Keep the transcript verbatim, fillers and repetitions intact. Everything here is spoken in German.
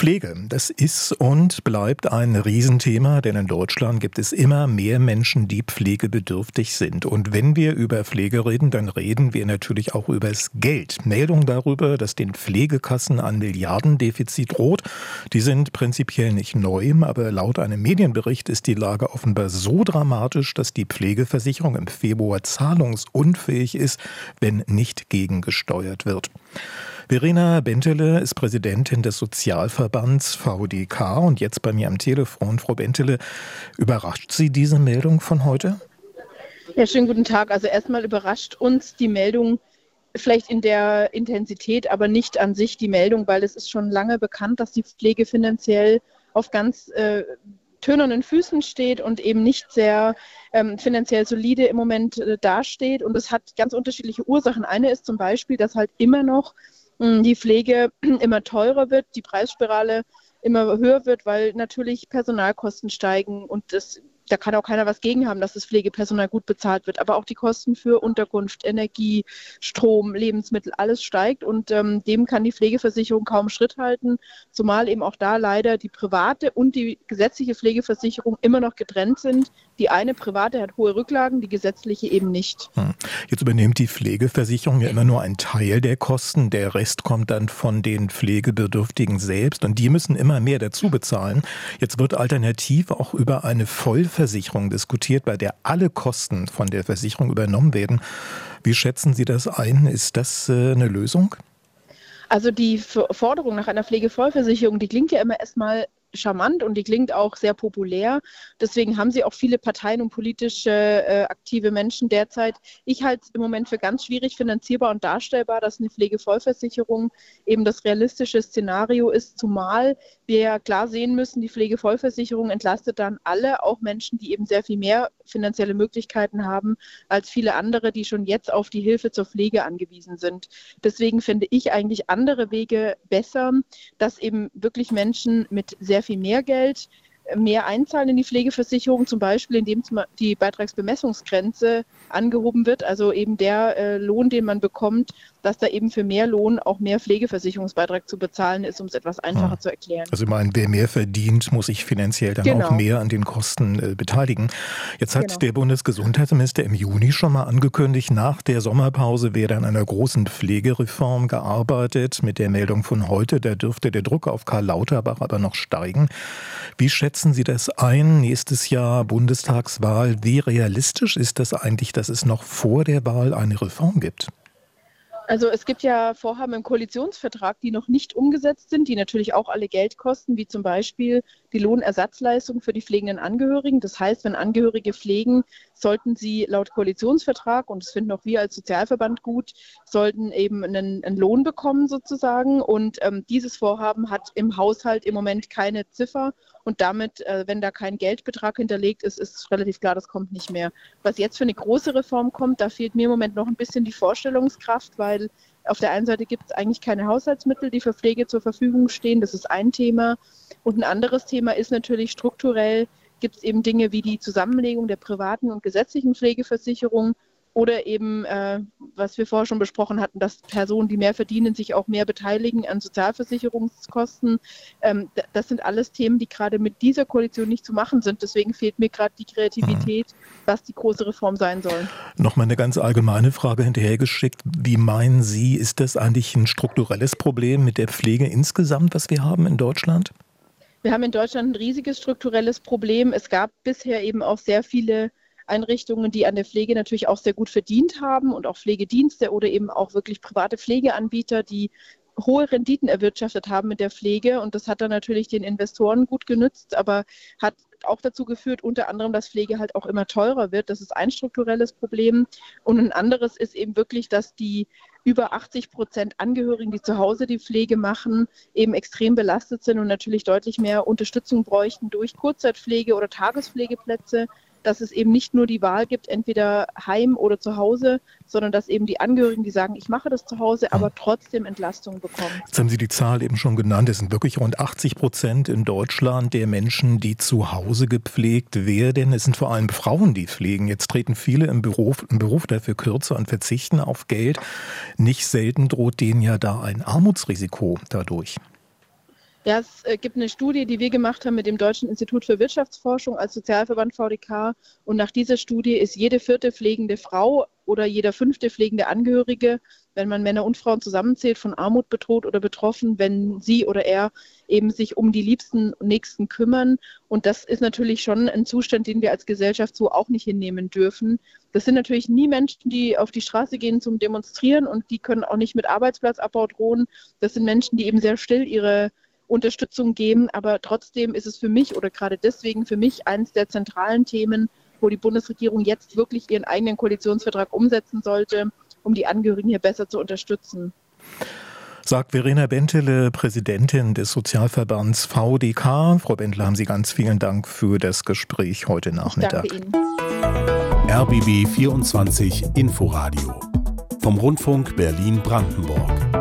Pflege, das ist und bleibt ein Riesenthema, denn in Deutschland gibt es immer mehr Menschen, die pflegebedürftig sind. Und wenn wir über Pflege reden, dann reden wir natürlich auch über das Geld. Meldungen darüber, dass den Pflegekassen ein Milliardendefizit droht, die sind prinzipiell nicht neu, aber laut einem Medienbericht ist die Lage offenbar so dramatisch, dass die Pflegeversicherung im Februar zahlungsunfähig ist, wenn nicht gegengesteuert wird. Verena Bentele ist Präsidentin des Sozialverbands V D K und jetzt bei mir am Telefon. Frau Bentele, überrascht Sie diese Meldung von heute? Ja, schönen guten Tag. Also erstmal überrascht uns die Meldung vielleicht in der Intensität, aber nicht an sich die Meldung, weil es ist schon lange bekannt, dass die Pflege finanziell auf ganz äh, tönernen Füßen steht und eben nicht sehr ähm, finanziell solide im Moment äh, dasteht. Und es hat ganz unterschiedliche Ursachen. Eine ist zum Beispiel, dass halt immer noch die Pflege immer teurer wird, die Preisspirale immer höher wird, weil natürlich Personalkosten steigen und das, da kann auch keiner was gegen haben, dass das Pflegepersonal gut bezahlt wird. Aber auch die Kosten für Unterkunft, Energie, Strom, Lebensmittel, alles steigt und ähm, dem kann die Pflegeversicherung kaum Schritt halten, zumal eben auch da leider die private und die gesetzliche Pflegeversicherung immer noch getrennt sind. Die eine private hat hohe Rücklagen, die gesetzliche eben nicht. Jetzt übernimmt die Pflegeversicherung ja immer nur einen Teil der Kosten. Der Rest kommt dann von den Pflegebedürftigen selbst und die müssen immer mehr dazu bezahlen. Jetzt wird alternativ auch über eine Vollversicherung diskutiert, bei der alle Kosten von der Versicherung übernommen werden. Wie schätzen Sie das ein? Ist das äh, eine Lösung? Also die Forderung nach einer Pflegevollversicherung, die klingt ja immer erstmal charmant und die klingt auch sehr populär. Deswegen haben sie auch viele Parteien und politische äh, aktive Menschen derzeit. Ich halte es im Moment für ganz schwierig finanzierbar und darstellbar, dass eine Pflegevollversicherung eben das realistische Szenario ist, zumal wir ja klar sehen müssen, die Pflegevollversicherung entlastet dann alle, auch Menschen, die eben sehr viel mehr finanzielle Möglichkeiten haben als viele andere, die schon jetzt auf die Hilfe zur Pflege angewiesen sind. Deswegen finde ich eigentlich andere Wege besser, dass eben wirklich Menschen mit sehr viel mehr Geld mehr einzahlen in die Pflegeversicherung, zum Beispiel indem die Beitragsbemessungsgrenze angehoben wird, also eben der äh, Lohn, den man bekommt, dass da eben für mehr Lohn auch mehr Pflegeversicherungsbeitrag zu bezahlen ist, um es etwas einfacher hm. zu erklären. Also ich meine, wer mehr verdient, muss sich finanziell dann genau. auch mehr an den Kosten äh, beteiligen. Jetzt hat genau. der Bundesgesundheitsminister im Juni schon mal angekündigt, nach der Sommerpause werde an einer großen Pflegereform gearbeitet. Mit der Meldung von heute, da dürfte der Druck auf Karl Lauterbach aber noch steigen. Wie schätzen Sie das ein? Nächstes Jahr Bundestagswahl. Wie realistisch ist das eigentlich, dass es noch vor der Wahl eine Reform gibt? Also es gibt ja Vorhaben im Koalitionsvertrag, die noch nicht umgesetzt sind, die natürlich auch alle Geld kosten, wie zum Beispiel die Lohnersatzleistung für die pflegenden Angehörigen. Das heißt, wenn Angehörige pflegen, sollten sie laut Koalitionsvertrag, und das finden auch wir als Sozialverband gut, sollten eben einen, einen Lohn bekommen sozusagen. Und ähm, dieses Vorhaben hat im Haushalt im Moment keine Ziffer. Und damit, äh, wenn da kein Geldbetrag hinterlegt ist, ist relativ klar, das kommt nicht mehr. Was jetzt für eine große Reform kommt, da fehlt mir im Moment noch ein bisschen die Vorstellungskraft, weil auf der einen Seite gibt es eigentlich keine Haushaltsmittel, die für Pflege zur Verfügung stehen. Das ist ein Thema. Und ein anderes Thema ist natürlich strukturell, gibt es eben Dinge wie die Zusammenlegung der privaten und gesetzlichen Pflegeversicherung. Oder eben, äh, was wir vorher schon besprochen hatten, dass Personen, die mehr verdienen, sich auch mehr beteiligen an Sozialversicherungskosten. Ähm, d- das sind alles Themen, die gerade mit dieser Koalition nicht zu machen sind. Deswegen fehlt mir gerade die Kreativität, mhm. was die große Reform sein soll. Nochmal eine ganz allgemeine Frage hinterhergeschickt. Wie meinen Sie, ist das eigentlich ein strukturelles Problem mit der Pflege insgesamt, was wir haben in Deutschland? Wir haben in Deutschland ein riesiges strukturelles Problem. Es gab bisher eben auch sehr viele Einrichtungen, die an der Pflege natürlich auch sehr gut verdient haben und auch Pflegedienste oder eben auch wirklich private Pflegeanbieter, die hohe Renditen erwirtschaftet haben mit der Pflege. Und das hat dann natürlich den Investoren gut genützt, aber hat auch dazu geführt, unter anderem, dass Pflege halt auch immer teurer wird. Das ist ein strukturelles Problem. Und ein anderes ist eben wirklich, dass die über achtzig Prozent Angehörigen, die zu Hause die Pflege machen, eben extrem belastet sind und natürlich deutlich mehr Unterstützung bräuchten durch Kurzzeitpflege oder Tagespflegeplätze, dass es eben nicht nur die Wahl gibt, entweder heim oder zu Hause, sondern dass eben die Angehörigen, die sagen, ich mache das zu Hause, aber trotzdem Entlastung bekommen. Jetzt haben Sie die Zahl eben schon genannt. Es sind wirklich rund achtzig Prozent in Deutschland der Menschen, die zu Hause gepflegt werden. Es sind vor allem Frauen, die pflegen. Jetzt treten viele im Beruf, im Beruf dafür kürzer und verzichten auf Geld. Nicht selten droht denen ja da ein Armutsrisiko dadurch. Ja, es äh, gibt eine Studie, die wir gemacht haben mit dem Deutschen Institut für Wirtschaftsforschung als Sozialverband V D K. Und nach dieser Studie ist jede vierte pflegende Frau oder jeder fünfte pflegende Angehörige, wenn man Männer und Frauen zusammenzählt, von Armut bedroht oder betroffen, wenn sie oder er eben sich um die Liebsten und Nächsten kümmern. Und das ist natürlich schon ein Zustand, den wir als Gesellschaft so auch nicht hinnehmen dürfen. Das sind natürlich nie Menschen, die auf die Straße gehen zum Demonstrieren, und die können auch nicht mit Arbeitsplatzabbau drohen. Das sind Menschen, die eben sehr still ihre Unterstützung geben, aber trotzdem ist es für mich oder gerade deswegen für mich eines der zentralen Themen, wo die Bundesregierung jetzt wirklich ihren eigenen Koalitionsvertrag umsetzen sollte, um die Angehörigen hier besser zu unterstützen. Sagt Verena Bentele, Präsidentin des Sozialverbands V D K. Frau Bentele, haben Sie ganz vielen Dank für das Gespräch heute Nachmittag. Ich danke Ihnen. R B B vierundzwanzig Inforadio vom Rundfunk Berlin-Brandenburg.